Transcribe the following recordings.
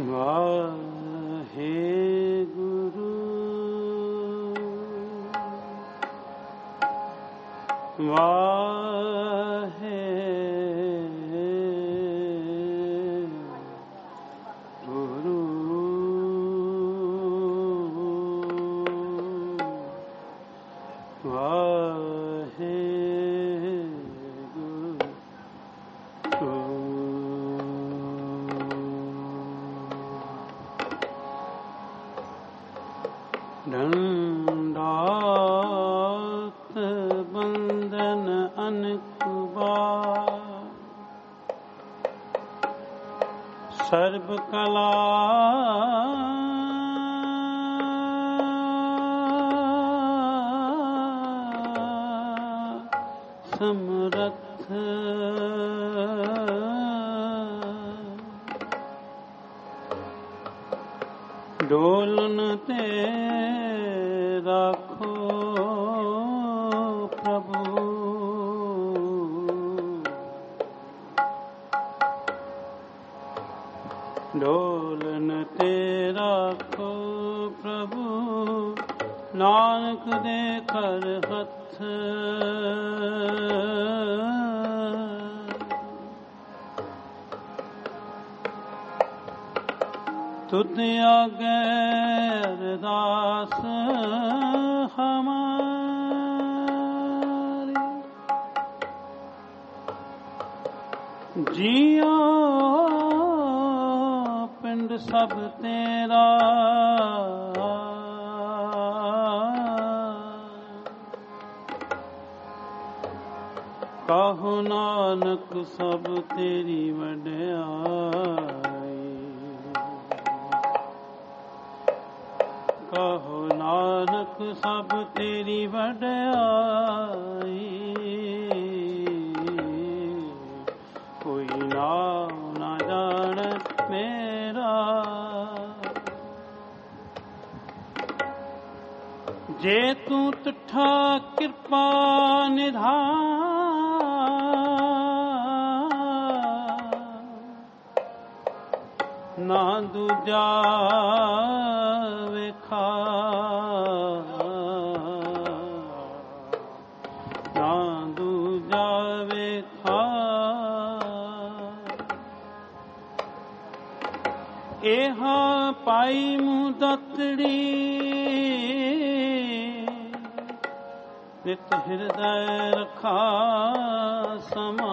वाहेगुरु वाहेगुरु दंडात बंदन अनकुबार सर्व कला समरथ डोलन ते राखो प्रभु डोलन ते राखो प्रभु नानक दे कर हथ तुद आगे अरदास हमारी जियो पिंड सब तेरा कहो नानक सब तेरी वड्याई कहो नानक सब तेरी वड्याई कोई नाम ना जाने मेरा जे तू तुठा कृपा निधान ना दूजा वेखा ना दूजा वेखा एहा पाई मुदतड़ी नित हृदय रखा समा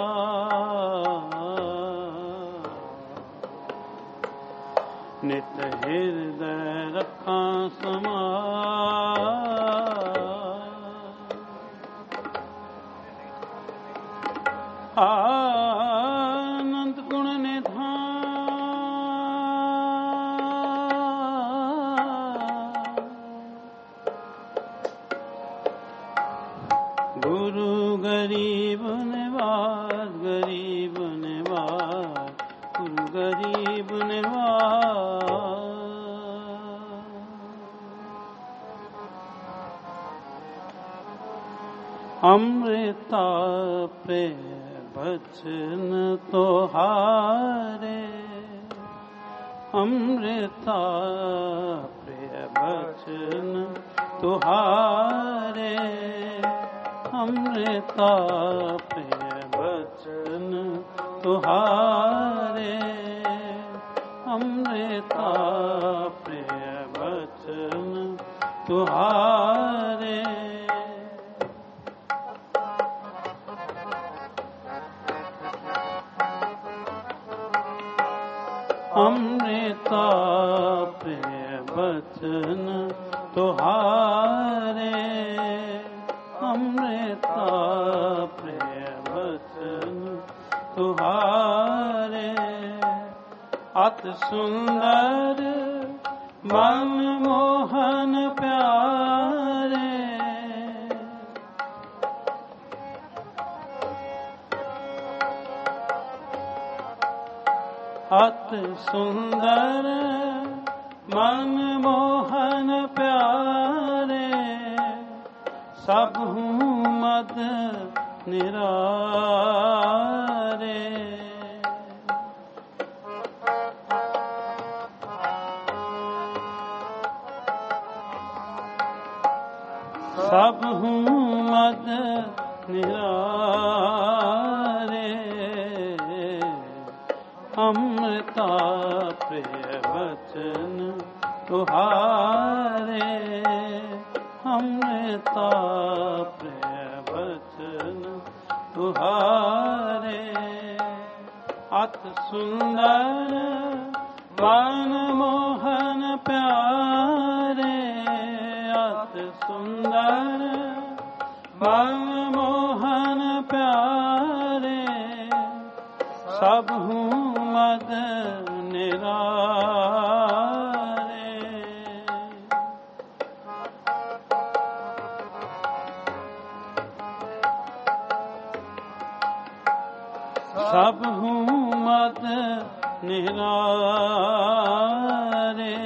नित हृदय रखा समा आनंद गुण निधान गुरु गरीब निवास गरीब निवास गुरु गरीब निवास अमृता प्रेम बचन तोहारे अमृता प्रिय बचन तुहारे अमृता प्रिय बचन तुहारे अमृता प्रिय बचन तुहारे अमृता प्रिय बचन तुहारे अमृता प्रिय बचन तुहारे अति सुंदर मन मोहन प्यारे अति सुंदर मन मोहन प्यारे सबहु मद निरारे सब हूँ मद निरारे, अमृता प्रिय वचन तुहारे, अमृता प्रिय वचन तुहारे। अति सुंदर मन मोहन प्यारे, अति सुंदर मन मोहन प्यारे, सब हूँ मद निरारे। सब हूँ मद निरारे,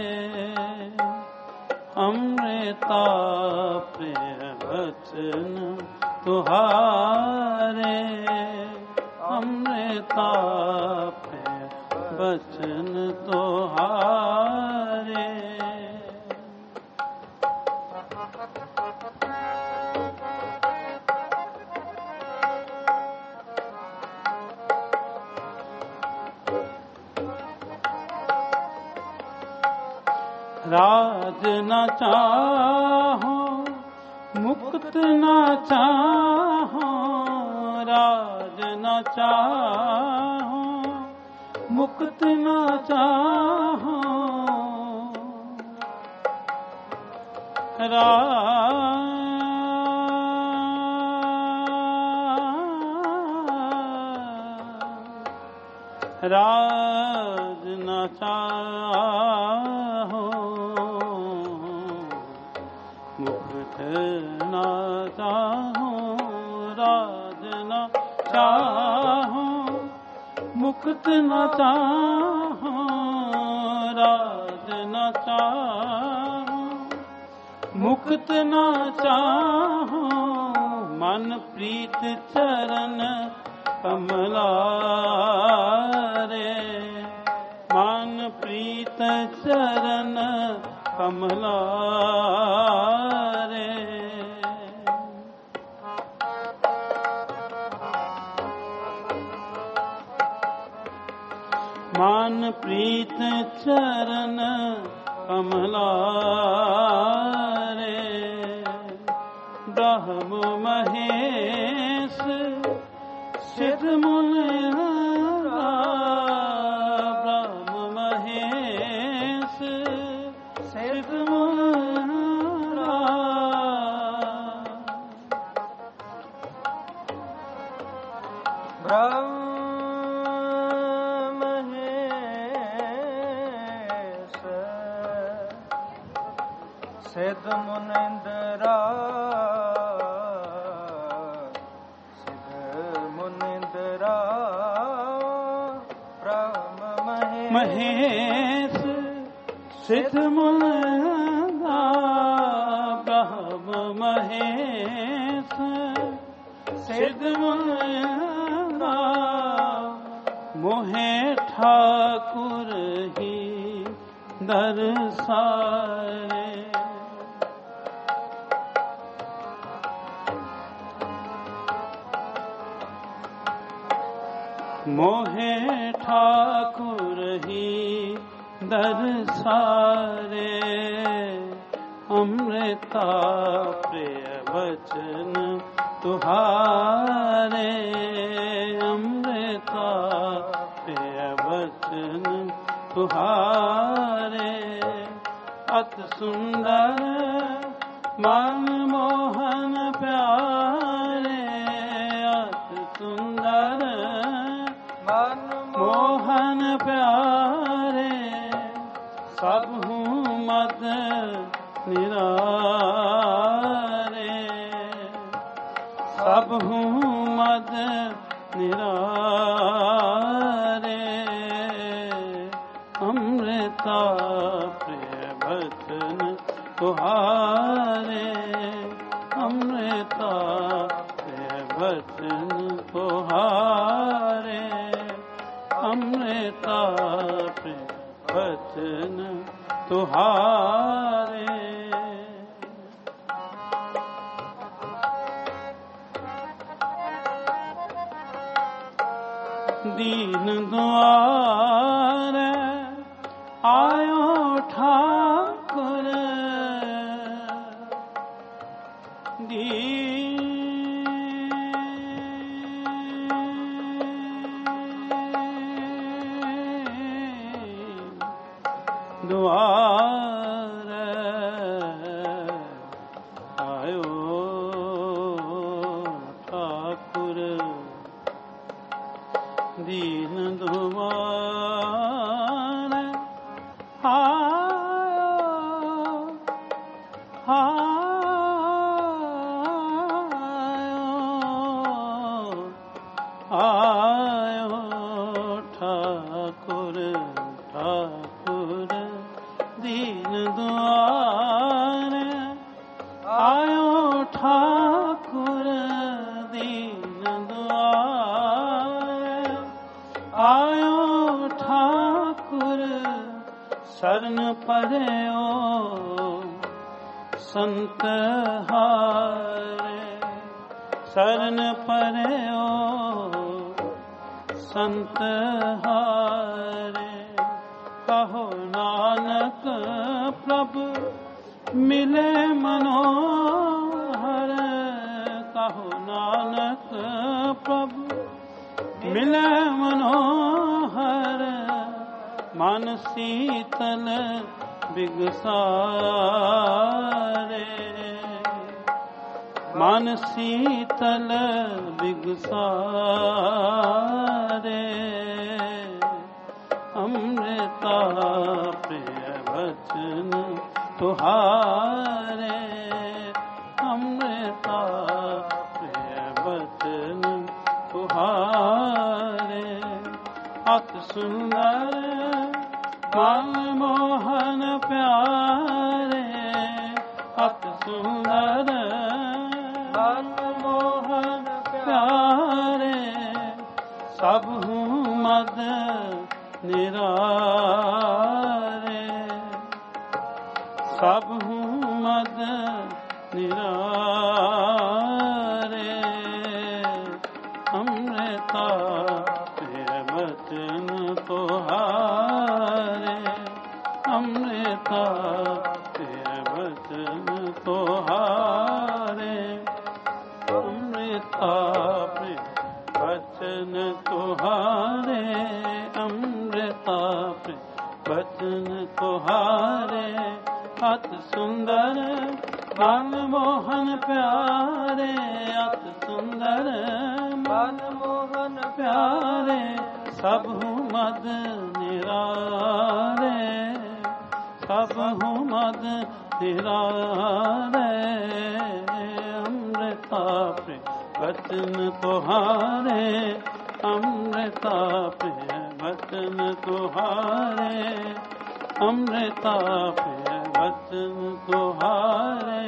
अमृता प्रिय वचन तुहारे, अमृता प्रिय वचन तुहारे। राज न चाहो मुक्त न चाहो, राज न चाहो मुक्त न चाहो, राज न चाहो मुक्त न चाहो, राज न चाहो मुक्त न चाहो, राज न चाहो मुक्त न चाहो, मन प्रीत चरण कमलारे, मन प्रीत चरण कमलारे। मन प्रीत चरण कमलारे, ब्रह्म महेश सिद्ध मुनि ब्रह्म महेश सिद्ध मुनि, ब्रह्म महेश सिद्ध मुनिंद्रा, महेश सिद्ध मुनिंद्रा, ब्रह्म महेश सिद्ध मुनिंद्रा, मोहे ठाकुर ही दर्शाए, मोहे ठाकुर ही दर्शारे, अमृता प्रिय वचन तुहारे, अमृता प्रिय वचन तुहारे। अति सुंदर मन मोहन प्यारे, अति सुंदर मन मोहन प्यारे, सब हूँ मद निरारे, सब हूँ मद निरारे, अमृता प्रिय वचन तुहारे, अमृता प्रिय वचन तुहारे, अमृता प्रिय वचन तुहारे। दीन द्वारे आयो ठाकुर द्वारे आयो ठाकुर दीन द्वारे आयो ठाकुर ठाकुर दीन द्वारे आयो ठाकुर दीन द्वारे आयो ठाकुर शरण पर्यो संत हारे शरण पर्यो संत हारे कहो नानक प्रभु मिले मनोहर कहो नानक प्रभु मिले मनोहर मन शीतल बिगसारे मन शीतल बिगसारे अमृता प्रिय वचन तुहारे अमृता प्रिय वचन तुहारे अति सुंदर मनमोहन प्यारे अति सुंदर मनमोहन प्यारे सबहु मद निरारे सबहु मद निरारे अमृता प्रिय वचन तुहारे अमृता प्रिय वचन तुहारे अमृता प्रिय वचन तुहारे अमृता प्रिय वचन तुहारे अति सुंदर मनमोहन प्यारे अति सुंदर मनमोहन प्यारे सबहु मद निरारे सबहु मद निरारे अमृता प्रिय वचन तुहारे अमृता प्रिय वचन तुहारे अमृता प्रिय वचन तुहारे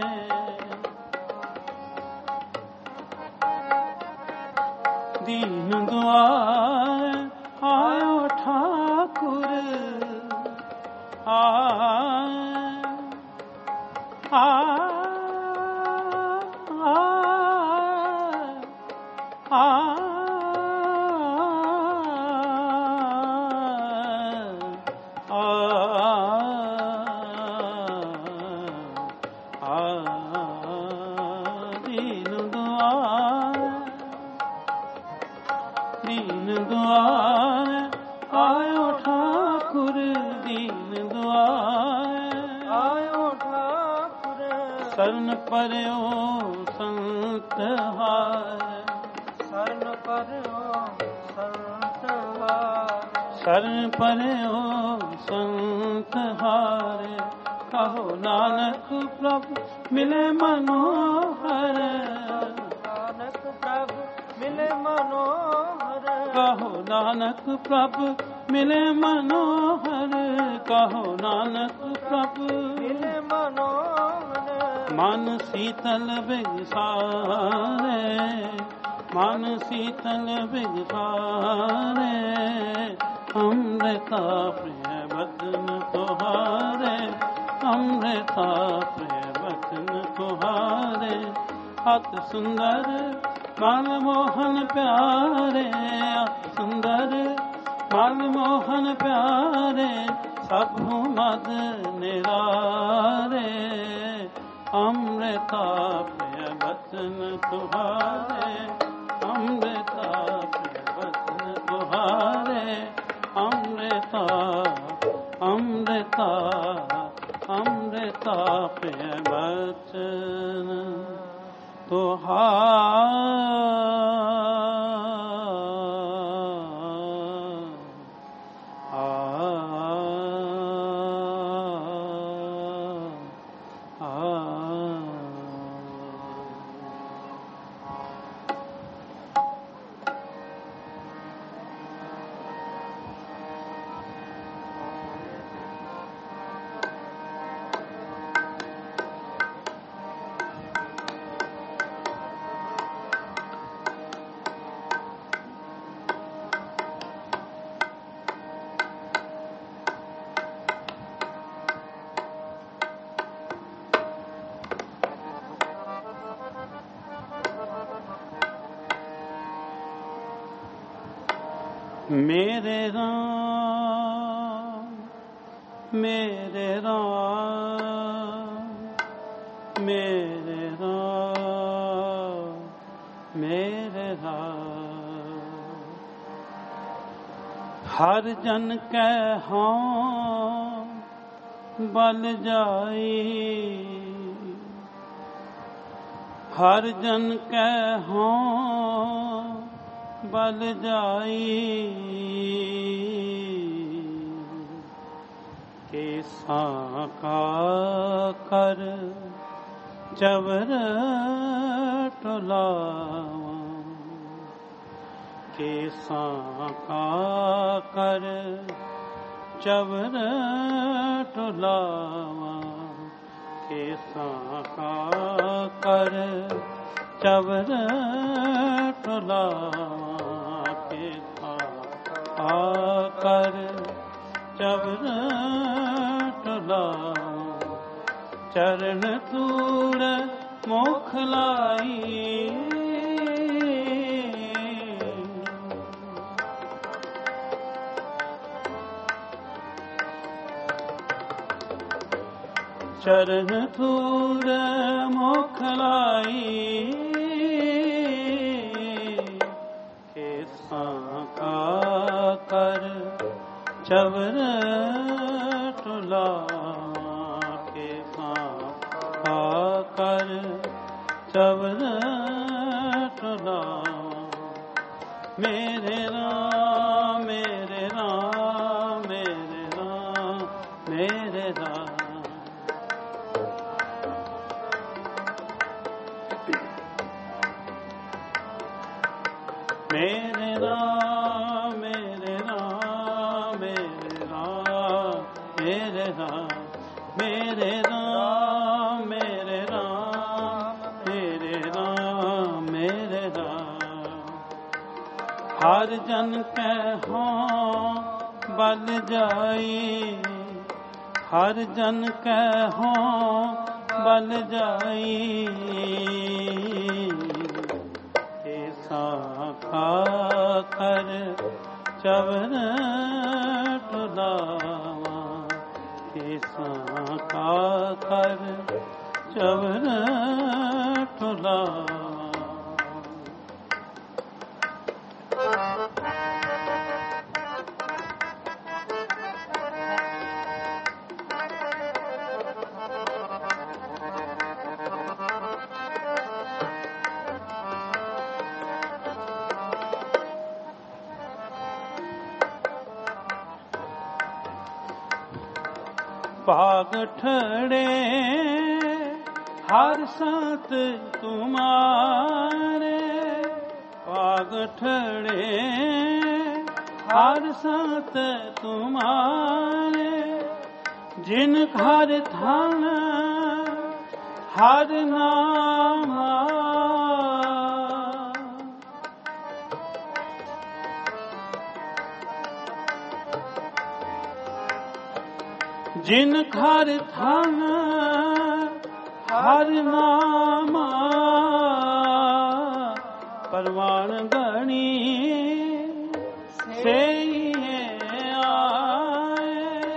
दीन द्वार आयो ठाकुर दीन द्वार आयो ठाकुर दीन द्वार आयो ठाकुर शरण पर्यो संत हार शरण पर्यो संत हार शरण पर्यो संत हार कहो नानक प्रभु मिले मनोहर नानक प्रभु मिले मनोहर कहो नानक प्रभु मिले मनोहर कहो नानक प्रभु मिले मनोहर मन शीतल बिगसारे मन शीतल बिगसारे अमृता प्रिय वचन तुहारे अमृता प्रिय वचन तुहारे अति सुंदर मनमोहन प्यारे अति सुंदर मन मोहन प्यारे सबहु मद निरारे अमृता प्रिय वचन तुम्हारे अमृता प्रिय वचन तुम्हारे अमृता अमृता अमृता प्रिय वचन मेरे राम मेरे राम मेरे राम मेरे राम हर जन के हाँ बल जाई हर जन के हाँ बल जाई केसा का कर चवर टुलावा केसा का कर चवर टुलावा केसा का कर चवर टुलावा कर चवर टुलावा चरण तूड़ मोखलाई चरण तूड़ मोखलाई केसा का कर चवर टुलावा केसा का कर चवर टुलावा मेरे राम मेरे राम मेरे राम मेरे राम मेरे राम मेरे राम मेरे राम मेरे राम मेरे राम मेरे राम मेरे राम मेरे राम हर जन के हाँ बल जाई हर जन के हाँ बल जाई कर चवर टुलावा केसा का कर चवर टुलावा भाग ठड़े हर साथ तुम्हारे भाग ठड़े हर साथ तुम्हारे जिन घर थान हर नाम जिन घर थान हर नामा परवान गणी से आए।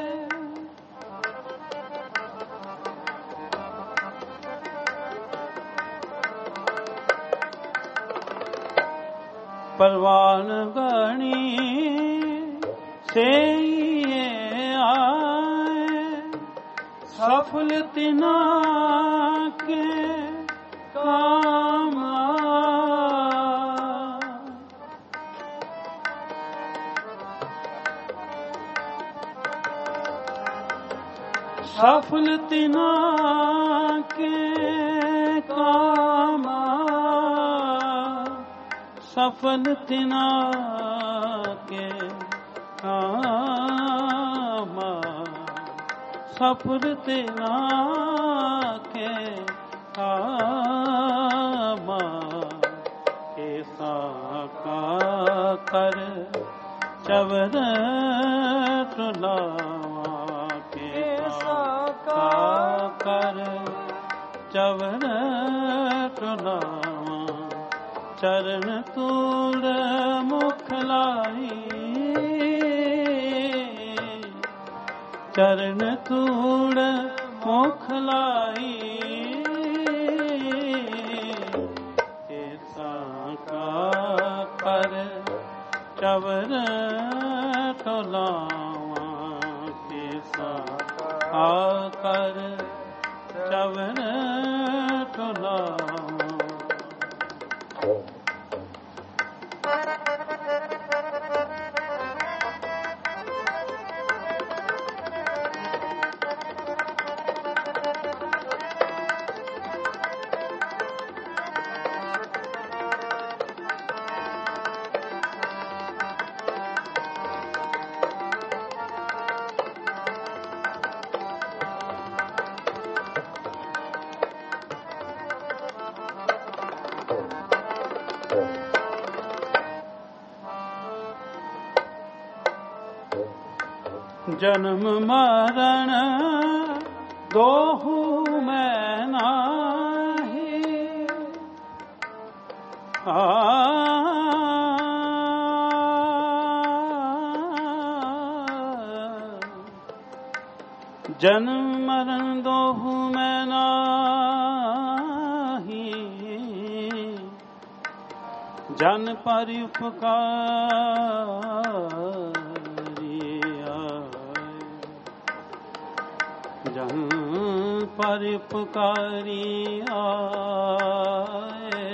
परवान गणी से आए, सफल तिना के काम। सफल तिना के काम, सफल तिना के काम, सफल तिना के काम। ऐसा का कर चवर तुलावा, कैसा का कर चवर तुलावा। चरण तूड़ मुखलाई, चरण तूड़ मुखलाई। ऐसा का कर चवर तुलावा, कैसा का कर चवर तुलावा। जन्म मरण दोहु मैं नाही, जन्म मरण दोहु मैं नाही। जन पर उपकारी जन पर उपकारी आए।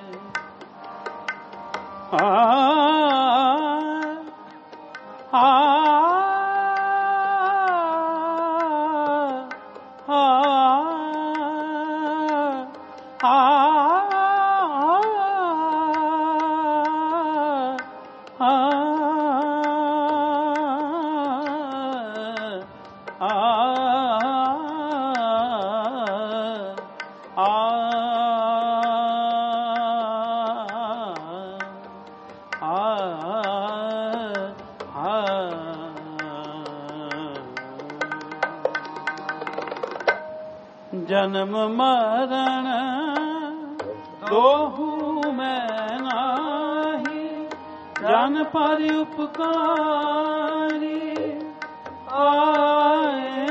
जन्म मरण दोहु मैं नाही। जन पर उपकारी आए।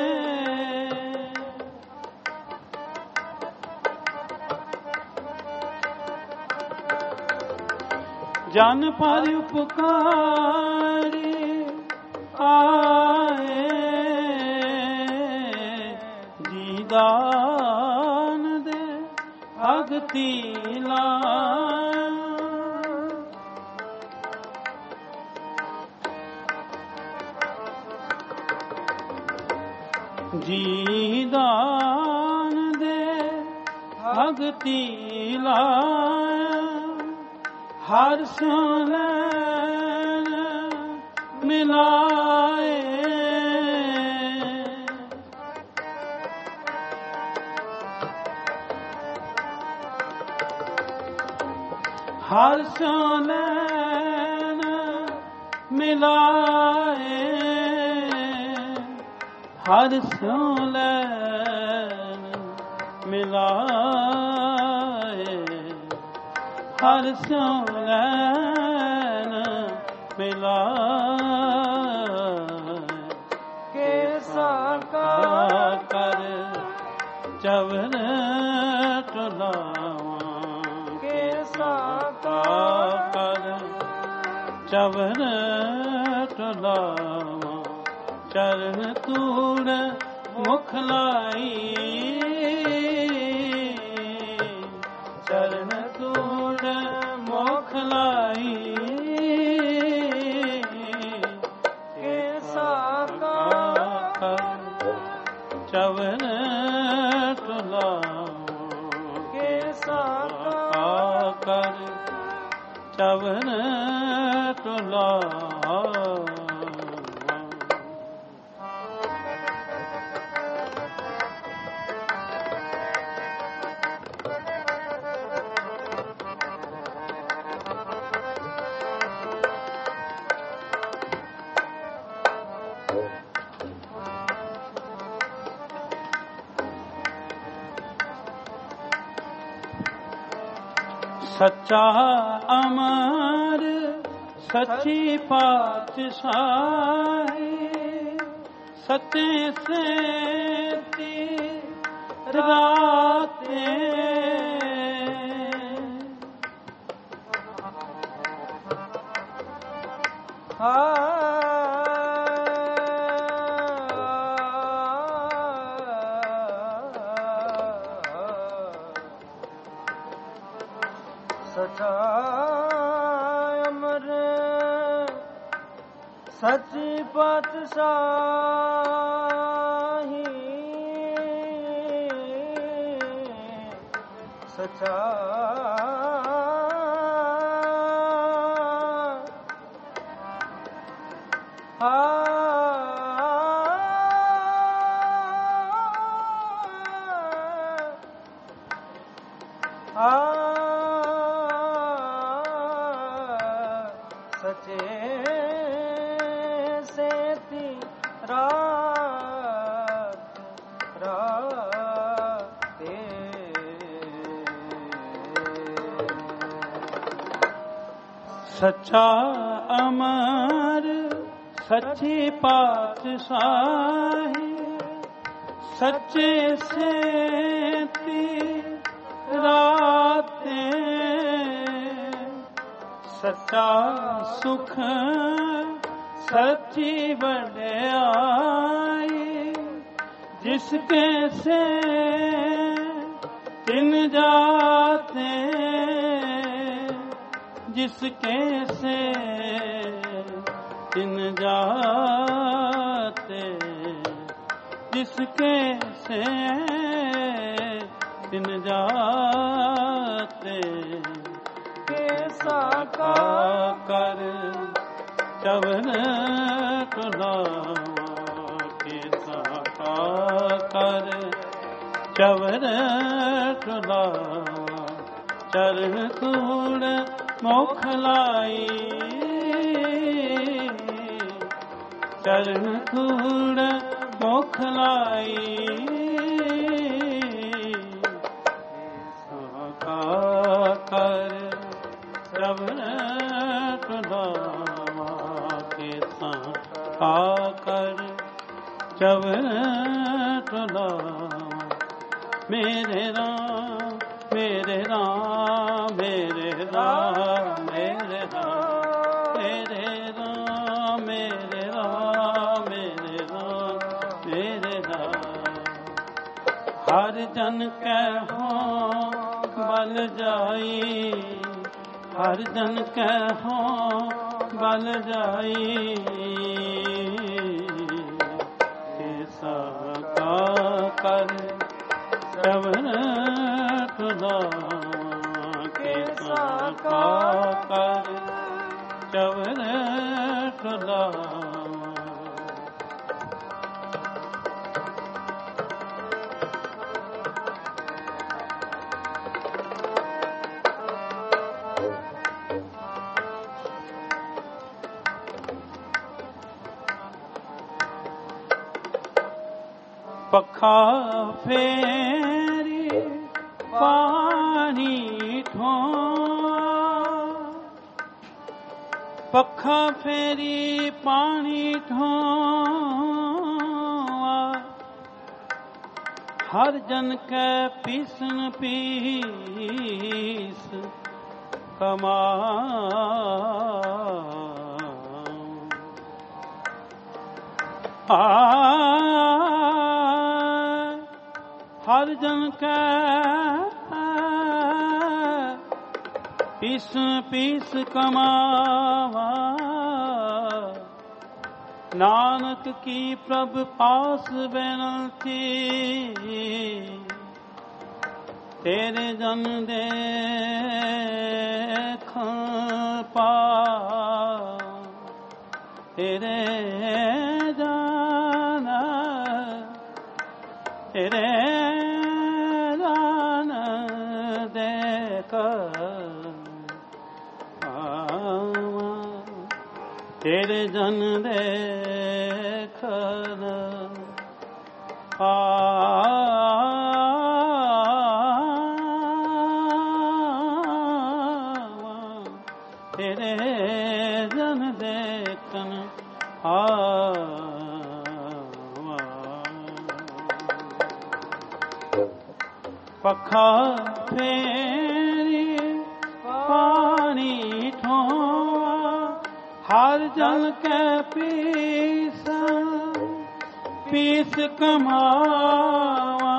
जन पर उपकारी आए। दान दे भगति लाया। जी दान दे भगति लाया। हर सोन मिलाए। हर सोनैन मिलाए। हर सोनैन मिलाए। हर सोनैन ਮਿਲਾਏ ਕੇ ਸਾਕਾ ਕਰ ਚਵਨ ਟੁਲਾਵਾਂ ਕੇ ਸਾਕਾ ਕਰ ਚਵਨ ਟੁਲਾਵਾਂ ਚਰਨ ਤੂੜ ਮੁਖ ਲਾਈ ਚਰਨ ਤੂੜ ਮੁਖ ਲਾਈ ਕੇ ਸਾਕਾ ਚਵਨ ਟੁਲਾਵਾਂ ਕੇ ਸਾਕਾ ਕਰ ਚਵਨ ਟੁਲਾਵਾਂ ਸੱਚਾ ਅਮਰ ਸੱਚੀ ਪਾਤਸ਼ਾਹੀ ਸਤੇ ਸੇਤੀ ਰਾਤੇ ਸਚਾ ਅਮਰ ਸੱਚੀ ਪਾਤਸ਼ਾਹੀ ਸਚਾ ਸਚੇ ਸੇਤੀ ਰਾਤ ਰਾਤੇ ਸੱਚਾ ਅਮਰ ਸੱਚੀ ਪਾਤਸ਼ਾਹੀ ਸੱਚੇ ਸੇਤੀ ਰਾਤੇ ਸੱਚਾ ਸੁਖ ਸੱਚੀ ਵਡਿਆਈ ਜਿਸ ਕੇ ਸੇ ਤਿਨ ਜਾਤੇ जिस के से तिन जाते जिसके से तिन जाते कैसा कर चवन टुलावा कैसा कर चवन टुलावा चरण तूड़ मुख लाई चरण तूड़ मुख लाई साका कर चवन टुलावा के साका कर चवन टुलावा मेरे राम मेरे राम मेरे राम मेरे राम मेरे राम मेरे राम मेरे राम मेरे राम हर जन कहो बल जाई हर जन कहो बल जाई कैसा का कर चवन कैसा का कर चवन पखा फेरी पानी ठो पखा फेरी पानी ठोआ हर जन के पीसन पीस कमा हर जन के पीस पीस कमावा नानक की प्रभ पास बेनती तेरे जन देख पा तेरे जन देख तेरे जन देखन तेरे जन देखन पखा फेरी पानी ठोआ हर जल के पीस पीस कमावा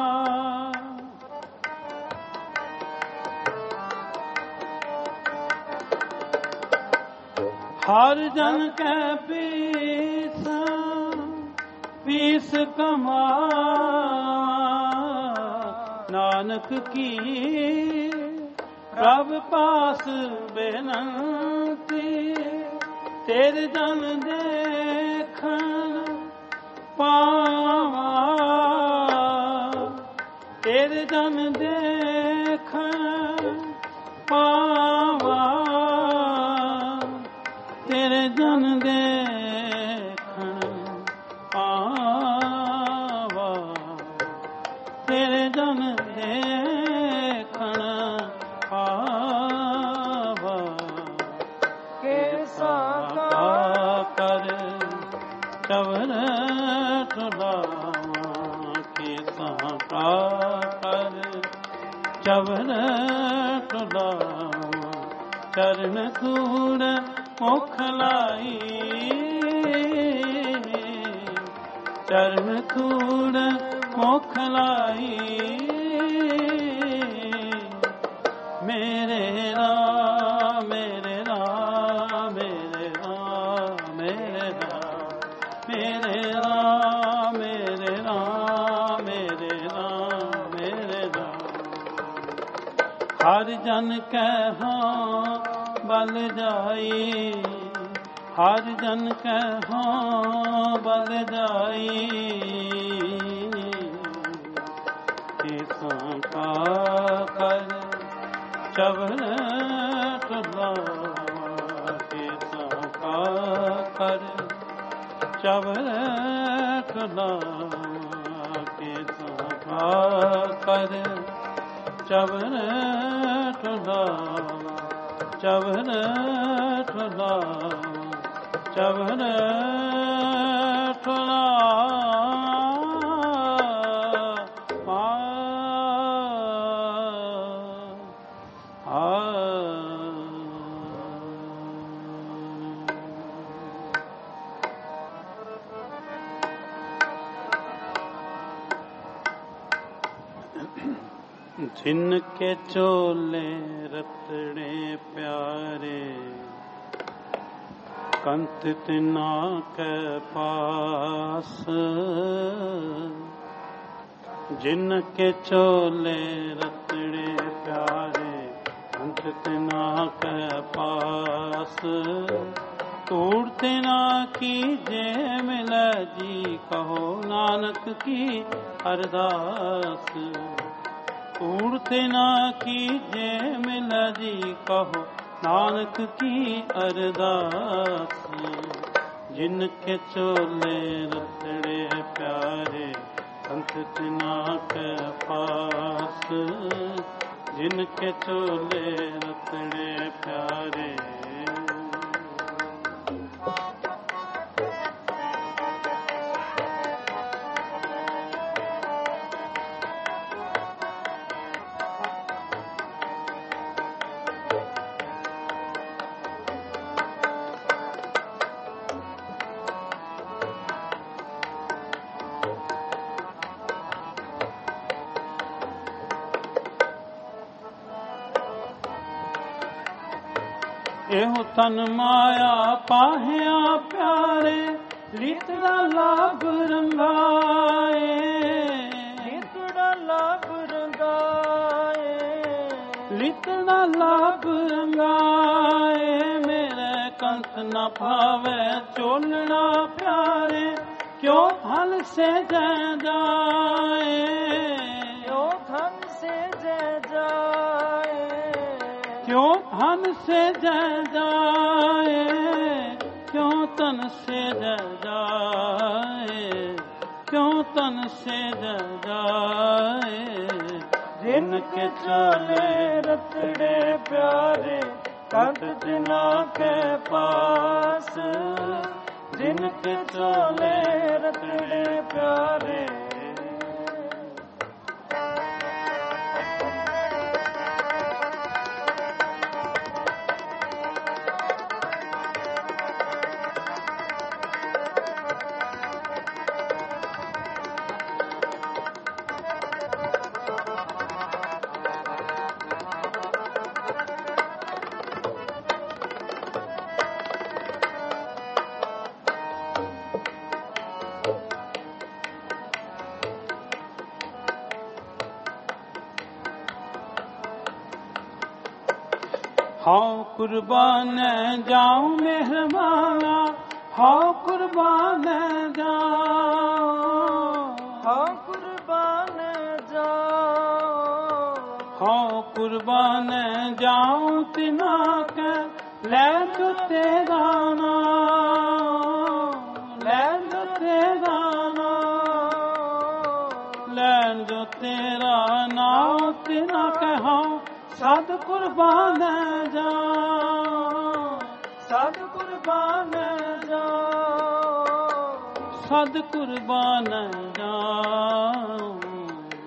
हर जल के पीस पीस कमावा नानक की प्रभ पास बेनती तेरे जन देखन पावा तेरे जन देखन पावा तेरे जन देखन पावा तेरे जन देखन पावा कैसा कर चवर ठुलावा के साका कर चवर ठुलावा चरण धूड़ मोखलाई चरण धूड़ मोखलाई मेरे राम मेरे राम मेरे राम मेरे राम मेरे राम मेरे राम मेरे राम मेरे राम हर जन कहो बल जाई हर जन कहो बल जाई का कर चवर ठुलावा का कर चवर ठुलावा का कर चवर ठुलावा चवर ठुलावा चवर जिनके चोले रतड़े प्यारे कंत तिना के पास जिनके चोले रतड़े प्यारे कंत तिना के पास तोड़ते ना की जे मिल जी कहो नानक की अरदास उड़ते ना कीजे मिल जी कहो नानक की अरदास जिनके चोले रतड़े प्यारे संत तिना के पास जिनके चोले रतड़े प्यारे ਇਹੋ ਤਨ ਮਾਇਆ ਪਾਹਿਆ ਪਿਆਰੇ ਰੀਤੜਾ ਲਾਭ ਰੰਗਾਏ ਰੀਤੜਾ ਲਾਭ ਰੰਗਾਏ ਰੀਤੜਾ ਲਾਭ ਰੰਗਾਏ ਮੇਰੇ ਕੰਤ ਨਾ ਭਾਵੇ ਚੋਲਣਾ ਪਿਆਰੇ ਕਿਉ ਹਲ ਸੇ ਜੈ ਜਾਏ ਕਿਉ ਧਨ ਸੇ ਜੈ ਜਾਏ ਕਿਉ ਧਨ ਸੇ ਜੈ ਜਾਏ ਕਿਉ ਤਨ ਸੇ ਜੈ ਜਾਏ ਕਿਉ ਤਨ ਸੇ ਜੈ ਜਾਏ ਜਿਨ ਕੇ ਚਲੇ ਰਤੜੇ ਪਿਆਰੇ ਕੰਤ ਜਿਨਾ ਕੇ ਪਾਸ ਜਿਨ ਕੇ ਚਲੇ ਰਤੜੇ ਪਿਆਰੇ हाउ कुर्बान जाऊं मेहरबाना हाउ कुर्बान जाऊं हाँ कुर्बान जाओ हाउ कुर्बान जाऊं तिना के ले जो तेरा नाम ले जो तेरा नाम ले जो तेरा नाम तिना के हाउ सद कुर्बान जाऊं सद कुर्बान जाओ सद कुर्बान जाऊं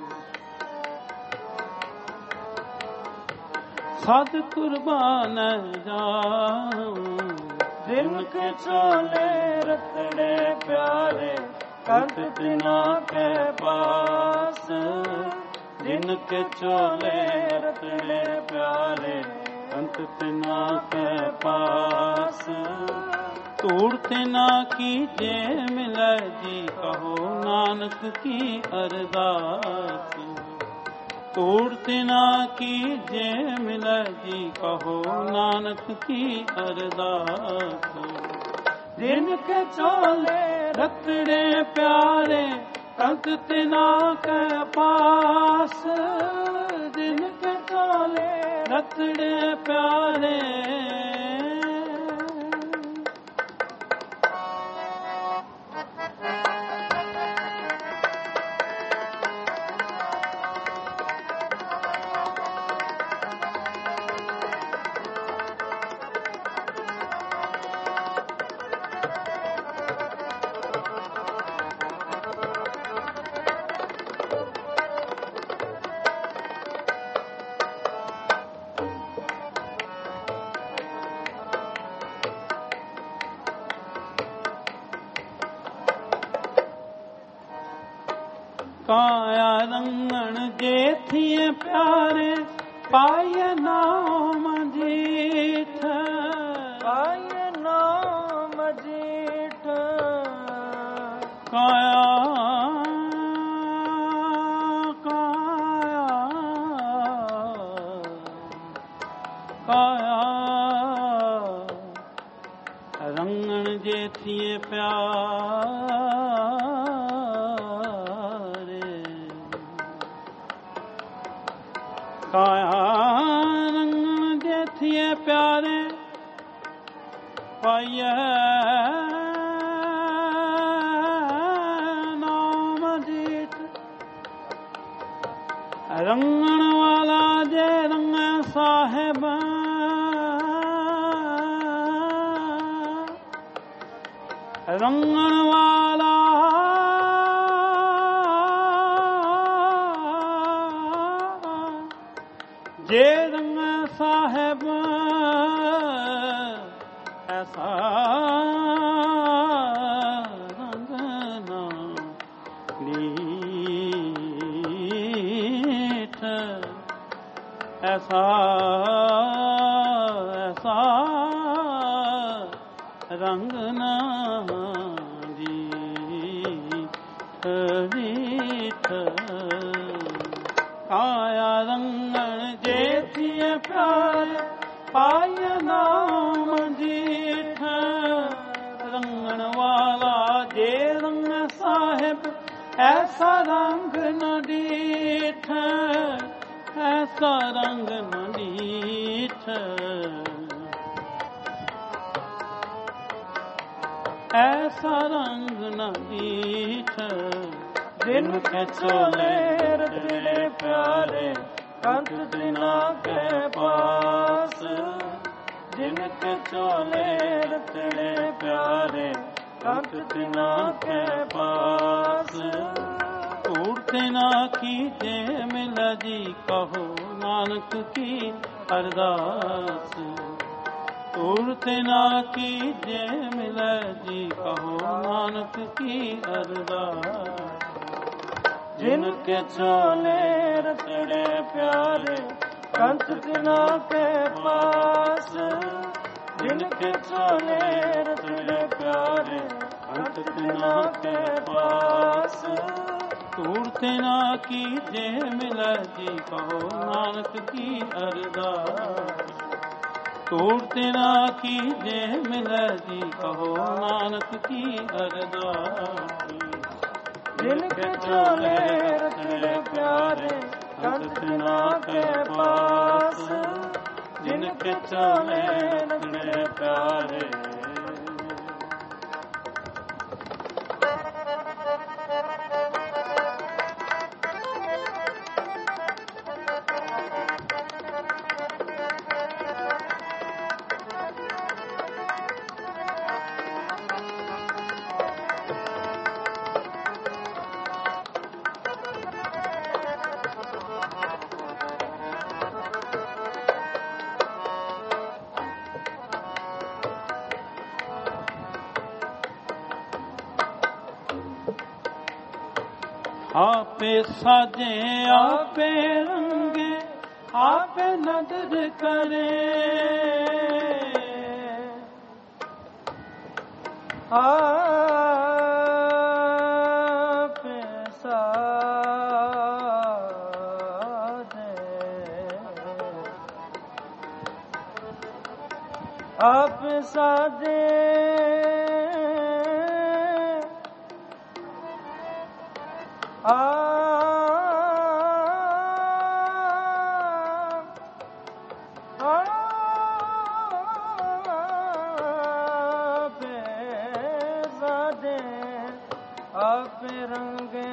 सद कुर्बान जाऊं दिन के चोले रतड़े प्यारे कंत तिना के पास दिन के चोले रतड़े प्यारे अंत तिना के पास तूड़ तिना की जे मिले जी कहो नानक की अरदास तूड़ तिना की जे मिले जी कहो नानक की अरदास दिन के चोले रतड़े प्यारे कंत तिना के पास दिन के चोले रतड़े प्यारे काया रंगण जेठिए प्यारे पाय नाम जेठ पाय नाम जेठ काया काया काया रंगण जेठिए प्यारे काया रंगण जेठिए प्यारे पाइए नाम जीत रंगण वाला जे रंग साहेब रंगण वाला जे रंग साहेब ऐसा रंग ना मीठ ऐसा ऐसा रंग ना रीठ काया रंगण जे थिए प्यार पाय नाम जीठ रंगण वाला जे रंग साहिब ऐसा रंग न डीठ ऐसा रंग न डीठ ऐसा रंग न डीठ जिनके चोले रतड़े प्यारे कंठ तिना के पास जिनके चोले रतड़े प्यारे कंठ तिना के पास उड़ते ना कीजे मिल जी कहो नानक की अरदास उड़ते ना कीजे मिल जी कहो नानक की अरदास जिनके चोले रतड़े प्यारे कंठ तिना के पास जिनके चोले रतड़े प्यारे कंठ तिना के पास उड़ते ना कीजे मिल जी कहो नानक की अरदास उड़ते ना कीजे मिल जी कहो नानक की अरदास जिनके चोले रतड़े प्यारे कंठ तिना के पास जिनके चोले रतड़े प्यारे आपे साजे आपे रंगे आपे नदर करे आपे साजे आपे साजे आप रंगे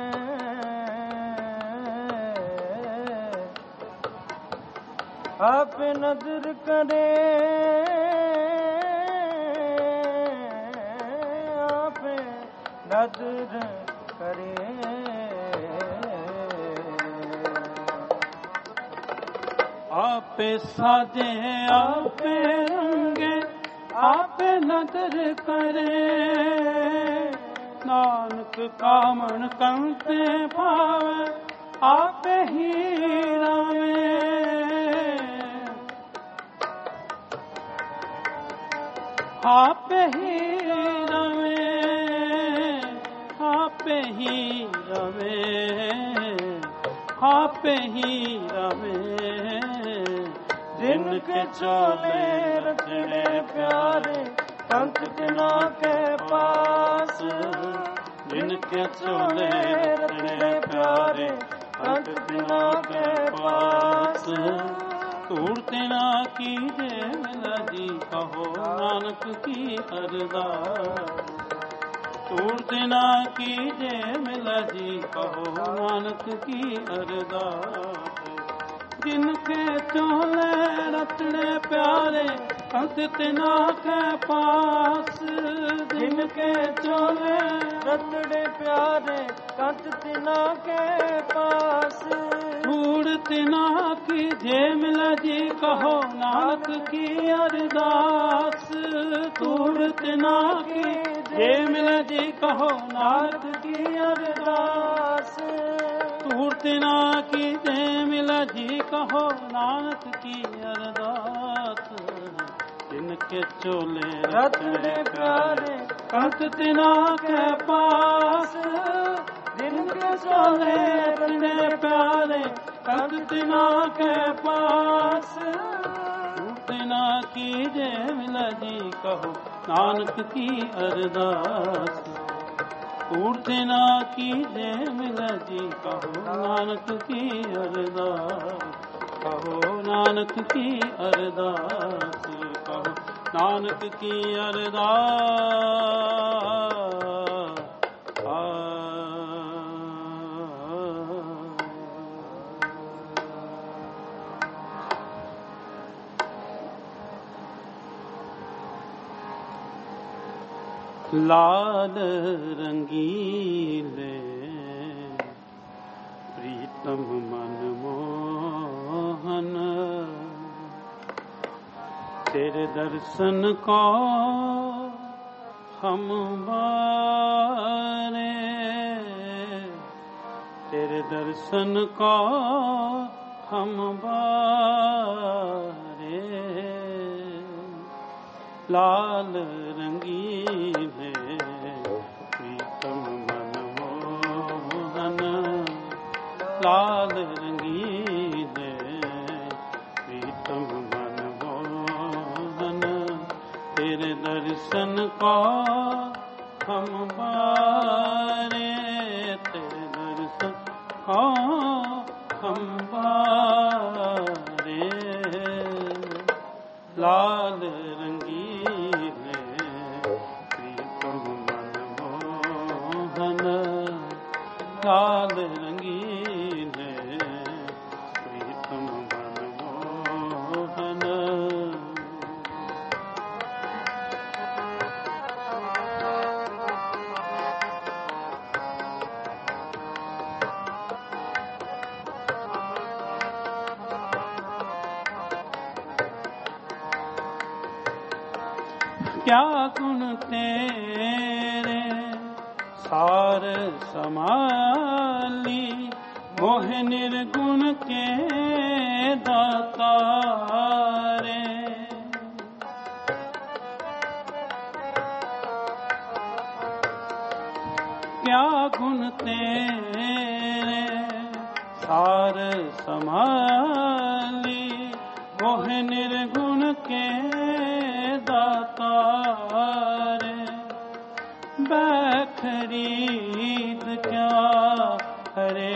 आप नजर करे आप नजर करे आपे साजे आपे रंगे आपे नदर करे नानक कामन कंते पावे आपे ही रावे आपे ही रवे आपे ही रवे आपे ही रवे जिनके चोले रतड़े प्यारे कंठ तिना के पास जिनके चोले रतड़े प्यारे कंठ तिना के पास उड़ते ना कीजे मिला जी कहो नानक की अरदास उड़ते ना कीजे मिला जी कहो नानक की अरदास जिनके चोले रतड़े प्यारे कंठ तिना के पास जिनके चोले रतड़े प्यारे कंठ तिना के पास उड़ते ना कीजे मिला जी कहो नानक की अरदास उड़ते ना कीजे मिला जी कहो नानक की अरदास उड़ते ना कीजे मिला जी कहो नानक की अरदास जिनके चोले रतड़े प्यारे कंठ तिना के पास, जिनके चोले रतड़े प्यारे कंठ तिना के पास। तिना कीजे मिला जी कहो नानक की अरदास, उठते ना कीजे मिला जी कहो नानक की अरदास, कहो नानक की अरदास, कहो नानक की अरदास। लाल रंगीले प्रीतम मनमोहन, तेरे दर्शन को हम बारे, तेरे दर्शन को हम बारे। लाल रंगीले प्रीतम मनमोहन, लाल रंगीले प्रीतम मनमोहन, तेरे दर्शन को हम बारे, तेरे दर्शन को हम बारे। लाल रंगीले प्रीतम मनमोहन, लाल रंगीले प्रीतम मनमोहन। क्या गुण तेरे सार समाली, मोह निर्गुण के दातारे। क्या गुण तेरे सार समाली, मोह निर्गुण के दातारे। बैखरीद क्या हरे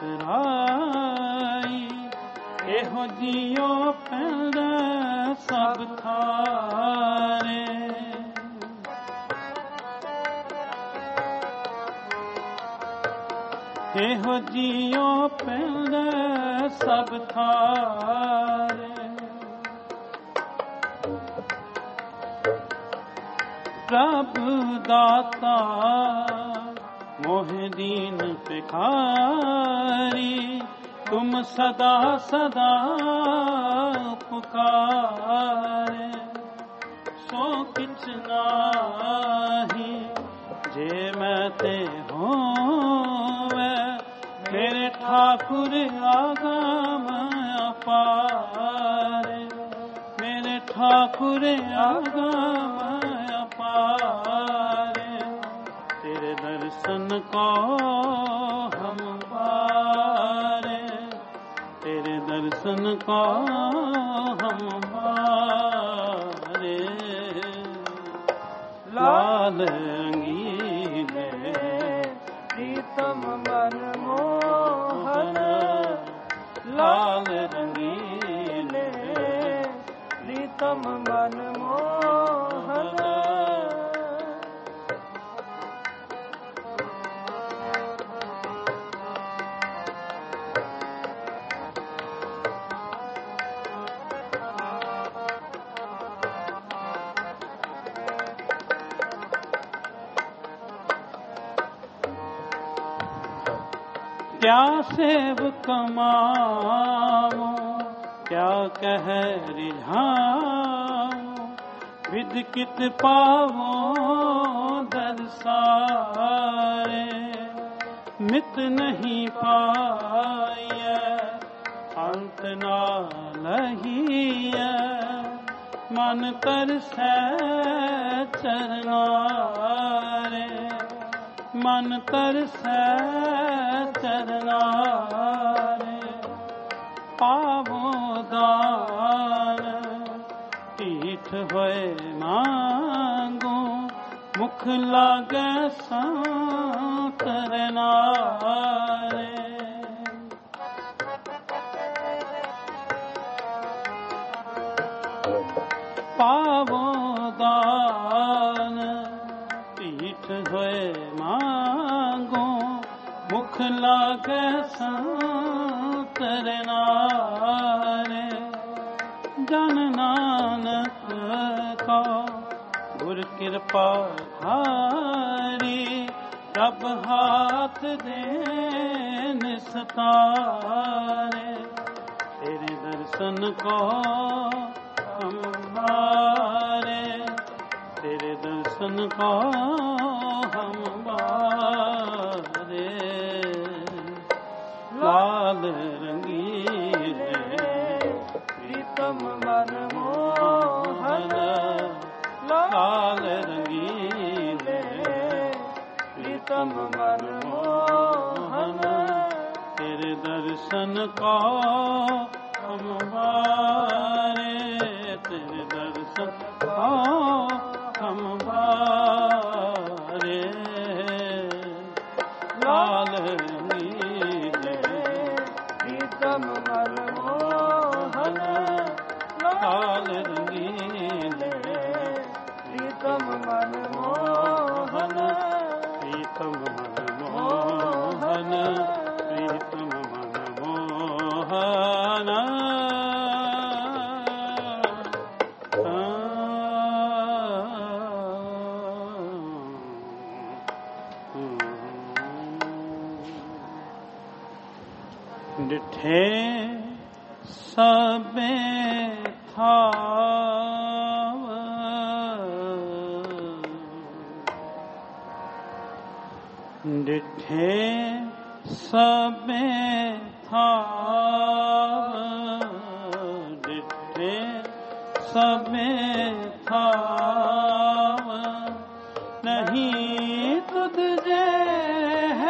चतराई, एहो जियो पैंद सब थारे। एहो जियो पैंद सब थारे। प्रभु दाता मोह दीन भिखारी, तुम सदा सदा पुकारे। सो किछ नाही जे मैं ते होवे, मेरे ठाकुर आगम अपारे, मेरे ठाकुर आगम अपारे। तेरे दर्शन को हम बारे, तेरे दर्शन को हम बारे। लाल रंगीले प्रीतम मनमोहन, लाल रंगीले प्रीतम मनमोहन। क्या सेब कमाओ, क्या कह रिझाओ, विद कित पावो दर्शाए। मित नहीं पाइय अंत ना लहिय, मन तरसै चरनारे, मन तरसै चरनारे। पावो दान पीठ होए मांगो, मुख लागे संत नारे। पावो दान पीठ होए मांगो, मुख लागे संत नारे। जन नानक का गुर कृपा धारी, रब हाथ दे निस्तारे। तेरे दर्शन को हमारे, तेरे दर्शन को हमारे। लाल रंगीले प्रीतम मन मोहन, लाल रंगीले प्रीतम मन मोहन। तेरे दर्शन को हमारे, तेरे दर्शन को हमारे। लाल नीले प्रीतम मन मोहन, लाल नीले प्रीतम मन मोहन। प्रीतम मन मोहन, प्रीतम मन मोहन। डिठे सबे थाव, डिठे सबे थाव, डिठे सबे थाव। नहीं तुझे है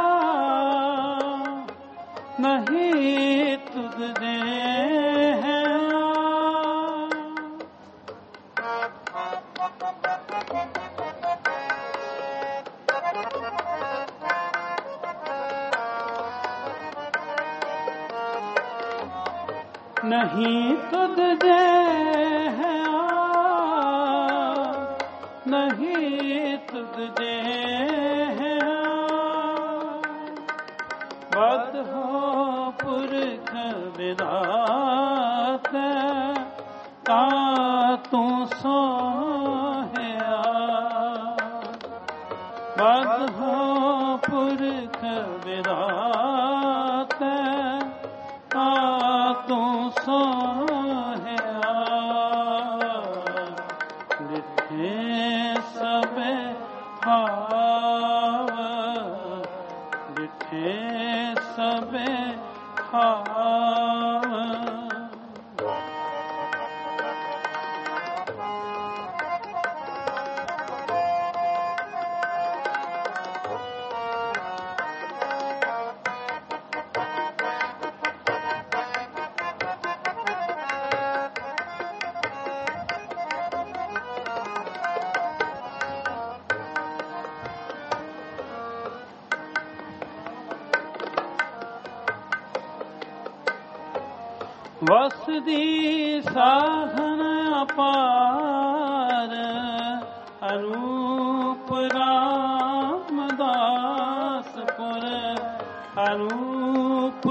नहीं तुझे है। नहीं तुझे है नहीं तुझे है। बद हो पुरख विदात, ता तू सोहया। बद हो पुरख विदात, ता तू सोहया। डिठे सबे थाव, डिठे सबे थाव। वसदी साधन अपार, अनूप रामदासपुर। अनूप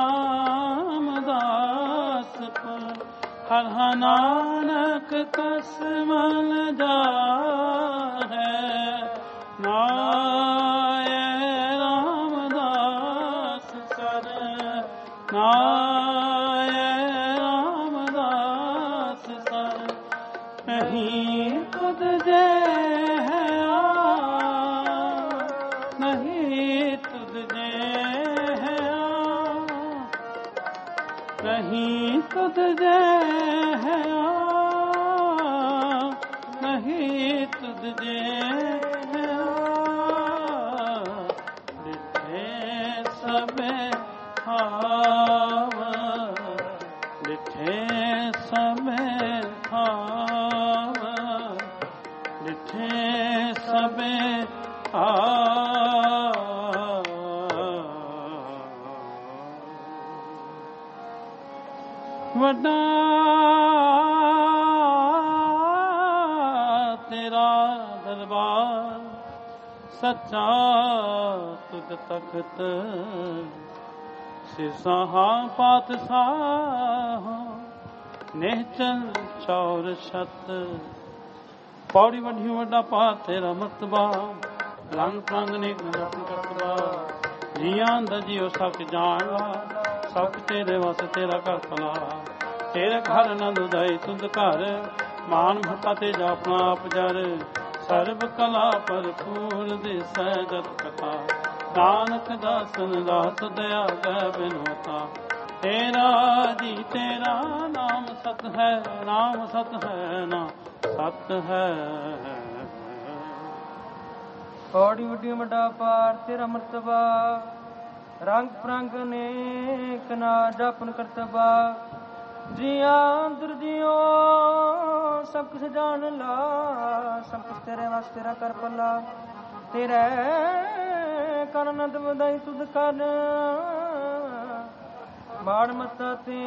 रामदासपुर। हर नानक कसमल जा है, नाय रामदास सर। नाय रामदास सर। नहीं तुझे है नहीं तुझे है नहीं तुझे है ਹੀ ਤੁਧ ਜੇ ਡਿਠੇ ਸਭੇ ਥਾਵ ਡਿਠੇ ਸਭੇ ਥਾਵ ਡਿਠੇ ਸਭੇ ਵੱਡਾ ਤੇਰਾ ਦਰਬਾਰ ਸੱਚਾ ਤੁਧ ਤਖਤ ਸਿਸਾਹਾਂ ਪਾਤਸ਼ਾਹ ਨਿਹਚਲ ਚੌਰ ਛਤ ਪੌੜੀ ਵੱਡੀ ਵੱਡਾ ਪਾਤ ਤੇਰਾ ਮਰਤਬਾ ਰੰਗ ਪ੍ਰੰਗ ਨੇ ਰਤਨ ਕਰਤਬਾ ਜੀਆਂ ਦਾ ਜੀਓ ਸਭ ਜਾਣਵਾ ਸਭ ਤੇਰੇ ਵਾਸਤੇ ਤੇਰਾ ਘਰ ਭਲਾ ਤੇਰੇ ਘਰ ਆਨੰਦ ਉਦਾਈ ਤੁਧ ਘਰ ਮਾਨ ਮਹਤਾ ਤੇ ਜਾ ਆਪਣਾ ਆਪ ਜਰ ਸਰਬ ਕਲਾ ਭਰਪੂਰ ਦੇ ਸਹਿਜਤ ਕਥਾ ਨਾਨਕ ਦਾਸਨ ਦਾਸ ਦਇਆ ਗੈ ਬਿਨੋਤਾ ਤੇਰਾ ਜੀ ਤੇਰਾ ਨਾਮ ਸਤ ਹੈ ਨਾਮ ਸਤ ਹੈ ਨਾ ਸਤ ਹੈ ਪੌੜੀ ਵੱਡੀ ਵੱਡਾ ਪਾਰ ਤੇਰਾ ਮਰਤਬਾ ਰੰਗ ਪ੍ਰੰਗ ਨੇਕ ਨਾ ਜਪਨ ਕਰਤਬਾ ਜੀਆਂ ਦਰ ਜਿਉ ਸਭ ਕੁਛ ਜਾਣ ਲਾ ਸਭ ਕੁਛ ਤੇਰੇ ਵਾਸਤੇ ਤੇਰਾ ਕਰ ਪੱਲਾ ਤੇਰੇ ਕਰ ਆਨੰਦ ਵਧਾਈ ਤੁਧ ਕਰ ਮਾੜ ਮਤਾ ਤੇ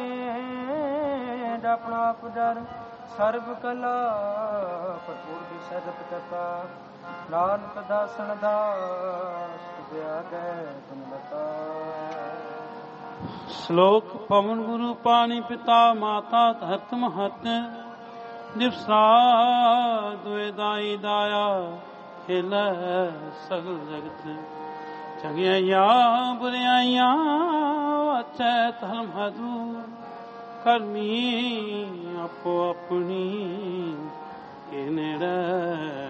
ਆਪਣਾ ਆਪ ਜਰ ਸਰਬ ਕਲਾ ਭਰਪੂਰ ਦੀ ਸਹਿਜਤ ਕਥਾ ਨਾਨਕ ਦਾਸਨ ਦਾਸ ਤੁਧਿਆ ਗੈ ਤੁਮਤਾ ਸ਼ਲੋਕ ਪਵਨ ਗੁਰੂ ਪਾਣੀ ਪਿਤਾ ਮਾਤਾ ਧਰਤ ਮਹਤ ਦਿਵਸਾ ਦੁਇ ਦਾਈ ਦਾਇਆ ਖੇਲੈ ਸਗਲ ਜਗਤ ਚੰਗਿਆਈਆਂ ਬੁਰਿਆਈਆਂ ਵਾਚੈ ਧਰਮ ਹਦੂ ਕਰਮੀ ਆਪੋ ਆਪਣੀ ਕੇ ਨੇੜੇ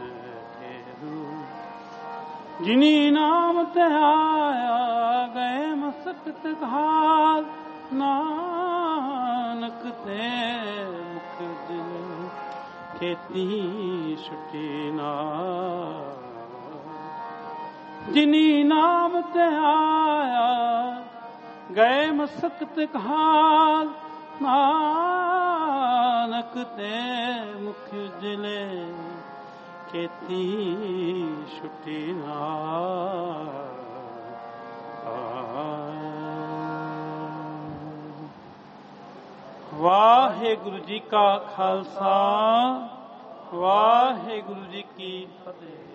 ਜਿਨੀ ਨਾਮ ਤੇ ਆਇਆ ਗਏ ਮਸਕਤ ਘਾਲ ਨਾਨਕ ਤੇ ਮੁਖ ਦਿਨ ਖੇਤੀ ਛੁੱਟੀ ਨਾ ਜਿਨੀ ਨਾਮ ਤੇ ਆਇਆ ਗਏ ਮਸਕਤ ਘਾਲ ਨਾਨਕ ਤੇ ਮੁਖ ਜਿਲੇ ਖੇਤੀ ਛੁੱਟੀ ਨਾ ਵਾਹਿਗੁਰੂ ਜੀ ਕਾ ਖਾਲਸਾ ਵਾਹਿਗੁਰੂ ਜੀ ਕੀ ਫਤਿਹ।